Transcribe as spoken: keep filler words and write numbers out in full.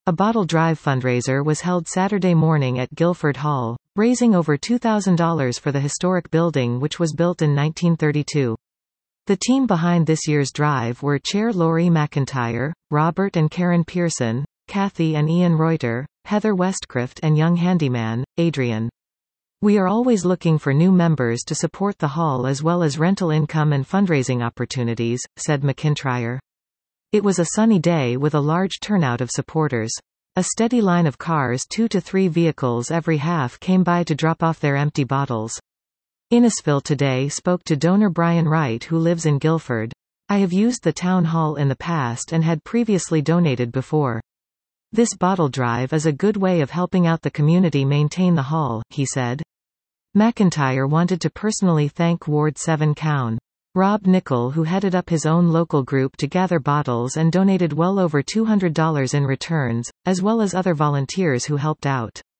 A bottle drive fundraiser was held Saturday morning at Guilford Hall, raising over two thousand dollars for the historic building which was built in nineteen thirty-two. The team behind this year's drive were Chair Laurie McIntyre, Robert and Karen Pearson, Kathy and Ian Reuter, Heather Westcroft and young handyman, Adrian. We are always looking for new members to support the hall as well as rental income and fundraising opportunities, said McIntyre. It was a sunny day with a large turnout of supporters. A steady line of cars, two to three vehicles every half, came by to drop off their empty bottles. Innisfil Today spoke to donor Brian Wright, who lives in Guilford. I have used the town hall in the past and had previously donated before. This bottle drive is a good way of helping out the community maintain the hall, he said. McIntyre wanted to personally thank Ward seven Coun. Rob Nickel, who headed up his own local group to gather bottles and donated well over two hundred dollars in returns, as well as other volunteers who helped out.